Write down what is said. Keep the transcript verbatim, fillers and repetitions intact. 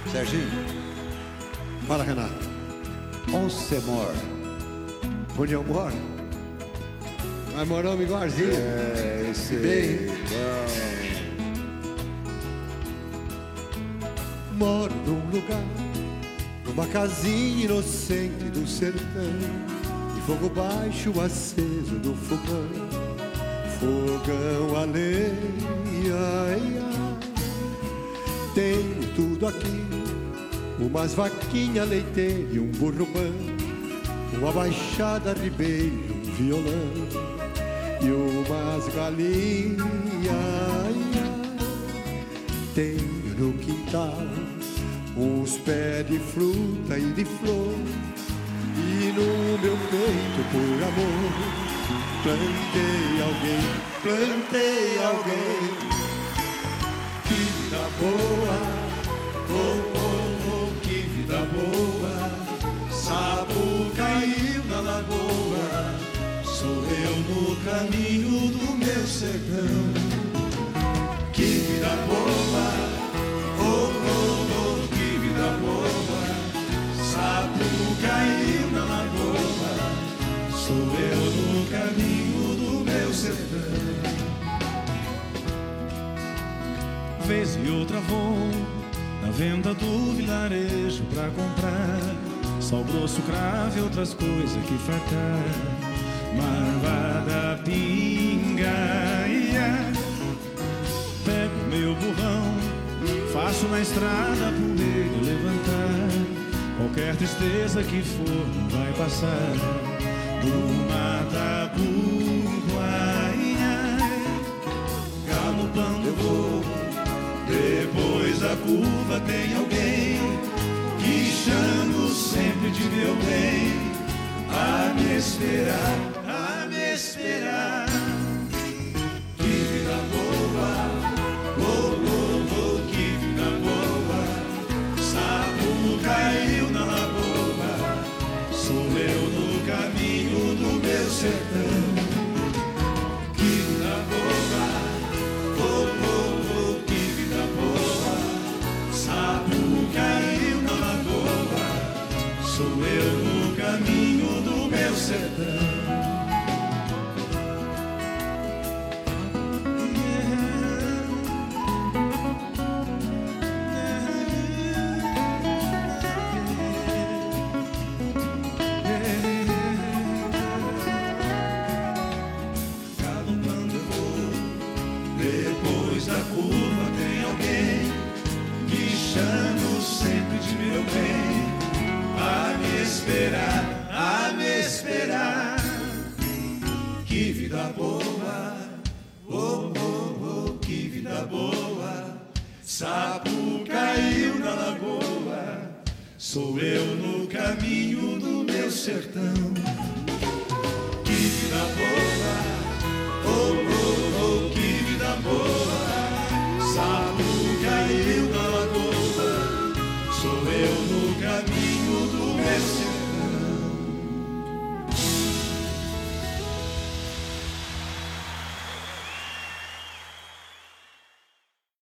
Serginho. Fala, Renato. Onde você mora? Onde eu moro? Nós moramos igualzinho. É, esse bem. Moro num lugar, numa casinha inocente do sertão, de fogo baixo aceso do fogão, fogão a lenha. Tenho tudo aqui, umas vaquinhas leiteiras e um burro bom, uma baixada ribeira, um violão e umas galinhas. Tenho no quintal uns pés de fruta e de flor, e no meu peito, por amor, plantei alguém, plantei alguém. Que vida boa, oh, oh, oh, que vida boa. Sapo caiu na lagoa, sou eu no caminho do meu sertão. Que vida boa, oh, oh, oh, que vida boa. Sapo caiu na lagoa, sou eu no caminho do meu sertão. Vez e outra vou na venda do vilarejo pra comprar sal grosso, cravo e outras coisas que fartar. Marvada, pinga, ia. Pego meu burrão, faço na estrada poeira levantar. Qualquer tristeza que for não vai passar. Do Matabuguaia, galopando vou. Depois da curva tem alguém que chamo sempre de meu bem, a me esperar, a me esperar. Que vida boa, oh, oh, oh, que vida boa. Sapo caiu na lagoa, sou eu no caminho do meu sertão. Que vida boa, oh, oh, oh, que vida boa. Sapo caiu na lagoa, sou eu no caminho do meu sertão. Depois da curva tem alguém que chamo sempre de meu bem, a me esperar, a me esperar. Que vida boa, oh, oh, oh, que vida boa. Sapo caiu na lagoa, sou eu no caminho do meu sertão. Que vida boa, oh, oh, oh, que vida boa. Sapo caiu na lagoa, sou eu no caminho do meu sertão.